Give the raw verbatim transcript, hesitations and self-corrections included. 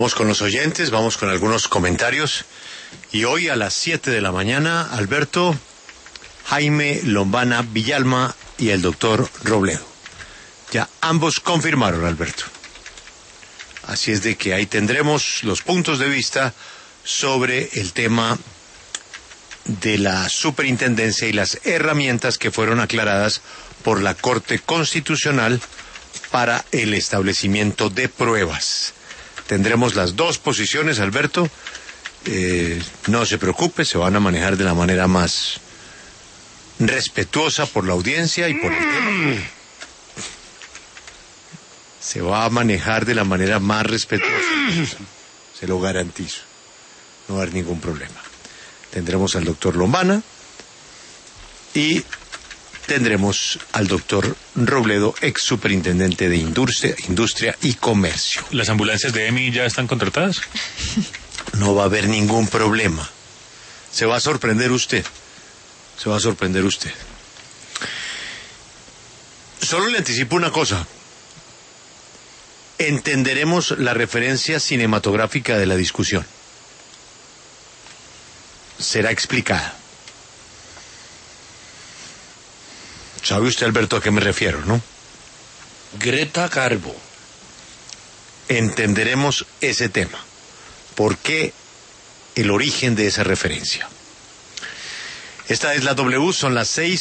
Vamos con los oyentes, vamos con algunos comentarios. Y hoy a las siete de la mañana, Alberto, Jaime Lombana Villalma y el doctor Robledo. Ya ambos confirmaron, Alberto. Así es de que ahí tendremos los puntos de vista sobre el tema de la superintendencia y las herramientas que fueron aclaradas por la Corte Constitucional para el establecimiento de pruebas. Tendremos las dos posiciones, Alberto. Eh, no se preocupe, se van a manejar de la manera más respetuosa por la audiencia y por el tema. Se va a manejar de la manera más respetuosa. Se lo garantizo. No va a haber ningún problema. Tendremos al doctor Lombana y tendremos al doctor Robledo, ex superintendente de Industria, Industria y Comercio. ¿Las ambulancias de E M I ya están contratadas? No va a haber ningún problema. Se va a sorprender usted. Se va a sorprender usted. Solo le anticipo una cosa. Entenderemos la referencia cinematográfica de la discusión. Será explicada. ¿Sabe usted, Alberto, a qué me refiero, no? Greta Garbo. Entenderemos ese tema. ¿Por qué el origen de esa referencia? Esta es la W, son las seis